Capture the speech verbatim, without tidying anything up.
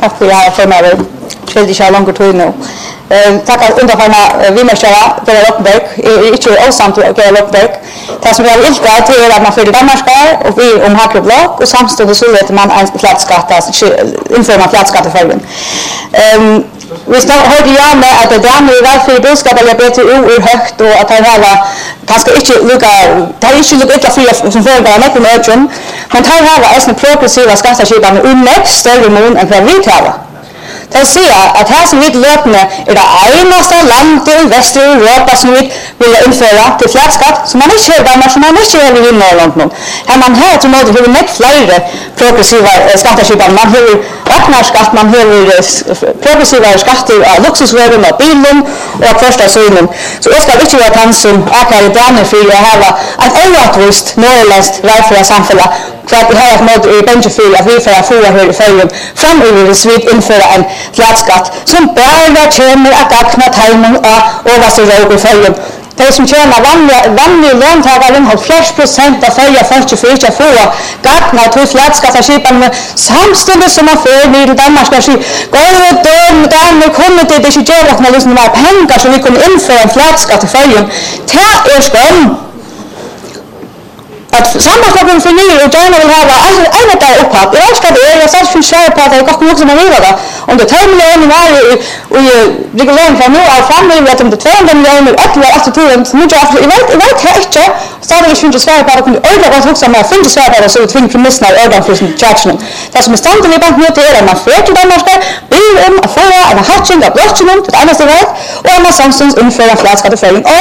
tack för jag för mig. Skilde inte långt tid nu. Tack underförna vinnarskara Gerda Lockberg. Är inte osamt Gerda Lockberg. Det som jag vill göra till att man för Danmarkar och vi om Hackeblock och samtidigt så vet man en flatskatt, inför man flatskatt i följden. Vi hörde ju med att det där med varför budskap eller B T U är högt och att det här kanske inte lukka, det är inte lukka fria som föregår med med ögon, men det här är en progressiva skatteskipan och mycket större mån än vad vi talar. Det säger att här som vi löpande är det enaste landet i Västeuropa som vi vill införa till flatskatt som man inte har Danmark, som man inte har i Norrland. Här man här till något har mycket fler progressiva skatteskipan. Man har öppnarskatt, man har progressiva skatter av luxusvärden och bilen och första synen. Så jag ska inte vara den som ökar i dagen för att ha ett orättvist norrländskt välfärd samhälle. För att vi har ett mål i Benjefil att vi får få här i följen framöver vid införa en flatskatt som bara kommer att gagna tajmen av överste råd i följen. De som tjänar vanliga, vanliga löntagare har fjärde procent av följa folk för inte att få gagna till flatskattarskipan samtidigt som man får vid Danmark ska säga går det då där kommer det det inte göra att man liksom har pengar så vi kan införa en flatskatt i följen. Det är skam. Att sammanslagningen för ny och gärna vill ha en av det upphatt. Jag älskar det. Jag sa för svär på att det är gott nog som man vill ha. Om det är tre miljoner var och regulering för nu av familjen att om det är tvåhundra miljoner eller efter turen så mycket efter. Jag vet, jag vet här inte. Så hade jag inte svär på att det kunde öga gott också men jag finner svär på det så att vi inte missnar ögon för sin tjatchen. Det som är standen i banken till är att man får till Danmark bil om att få en hatching av blockchain till ett annat rätt och att man samtidigt inför en flatskatt i följen. Och